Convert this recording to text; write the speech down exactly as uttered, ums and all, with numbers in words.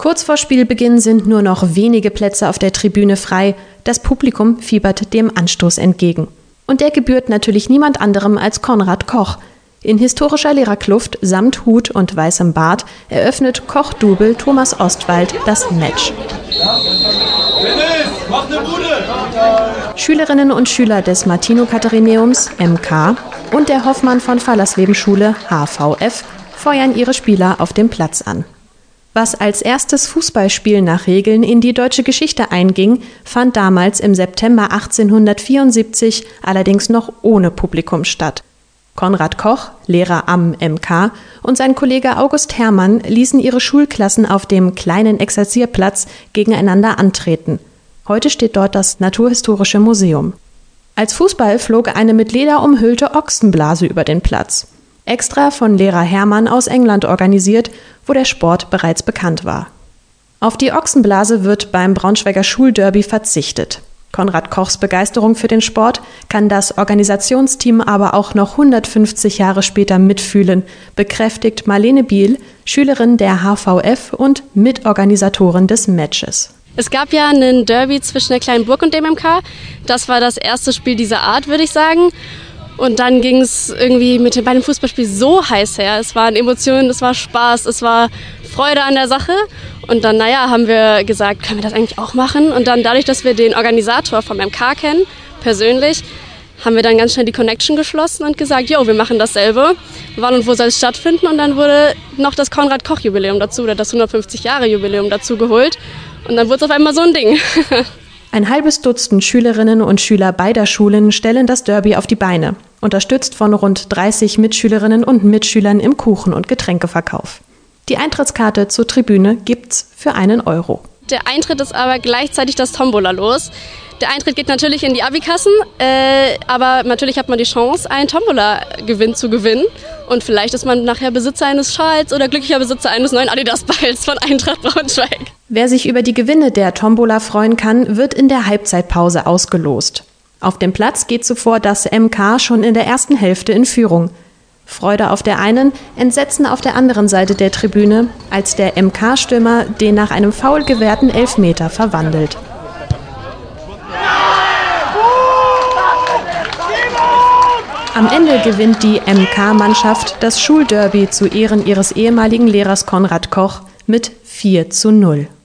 Kurz vor Spielbeginn sind nur noch wenige Plätze auf der Tribüne frei. Das Publikum fiebert dem Anstoß entgegen. Und der gebührt natürlich niemand anderem als Konrad Koch. In historischer Lehrerkluft samt Hut und weißem Bart eröffnet Koch-Double Thomas Ostwald das Match. Schülerinnen und Schüler des Martino-Katharineums M K und der Hoffmann von Fallersleben-Schule H V F feuern ihre Spieler auf dem Platz an. Was als erstes Fußballspiel nach Regeln in die deutsche Geschichte einging, fand damals im September achtzehnhundertvierundsiebzig allerdings noch ohne Publikum statt. Konrad Koch, Lehrer am M K, und sein Kollege August Herrmann ließen ihre Schulklassen auf dem kleinen Exerzierplatz gegeneinander antreten. Heute steht dort das Naturhistorische Museum. Als Fußball flog eine mit Leder umhüllte Ochsenblase über den Platz. Extra von Lehrer Herrmann aus England organisiert, wo der Sport bereits bekannt war. Auf die Ochsenblase wird beim Braunschweiger Schulderby verzichtet. Konrad Kochs Begeisterung für den Sport kann das Organisationsteam aber auch noch hundertfünfzig Jahre später mitfühlen, bekräftigt Marlene Biel, Schülerin der H V F und Mitorganisatorin des Matches. Es gab ja einen Derby zwischen der Kleinen Burg und dem M K. Das war das erste Spiel dieser Art, würde ich sagen. Und dann ging es irgendwie mit dem, bei dem Fußballspiel so heiß her. Es waren Emotionen, es war Spaß, es war Freude an der Sache. Und dann, naja, haben wir gesagt, können wir das eigentlich auch machen? Und dann dadurch, dass wir den Organisator vom M K kennen, persönlich, haben wir dann ganz schnell die Connection geschlossen und gesagt, jo, wir machen dasselbe. Wann und wo soll es stattfinden? Und dann wurde noch das Konrad-Koch-Jubiläum dazu oder das hundertfünfzig-Jahre-Jubiläum dazu geholt. Und dann wurde es auf einmal so ein Ding. Ein halbes Dutzend Schülerinnen und Schüler beider Schulen stellen das Derby auf die Beine, unterstützt von rund dreißig Mitschülerinnen und Mitschülern im Kuchen- und Getränkeverkauf. Die Eintrittskarte zur Tribüne gibt's für einen Euro. Der Eintritt ist aber gleichzeitig das Tombola los. Der Eintritt geht natürlich in die Abikassen, äh, aber natürlich hat man die Chance, einen Tombola-Gewinn zu gewinnen. Und vielleicht ist man nachher Besitzer eines Schals oder glücklicher Besitzer eines neuen Adidas-Balls von Eintracht Braunschweig. Wer sich über die Gewinne der Tombola freuen kann, wird in der Halbzeitpause ausgelost. Auf dem Platz geht zuvor das M K schon in der ersten Hälfte in Führung. Freude auf der einen, Entsetzen auf der anderen Seite der Tribüne, als der M K-Stürmer den nach einem Foul gewährten Elfmeter verwandelt. Am Ende gewinnt die M K-Mannschaft das Schulderby zu Ehren ihres ehemaligen Lehrers Konrad Koch mit vier zu null.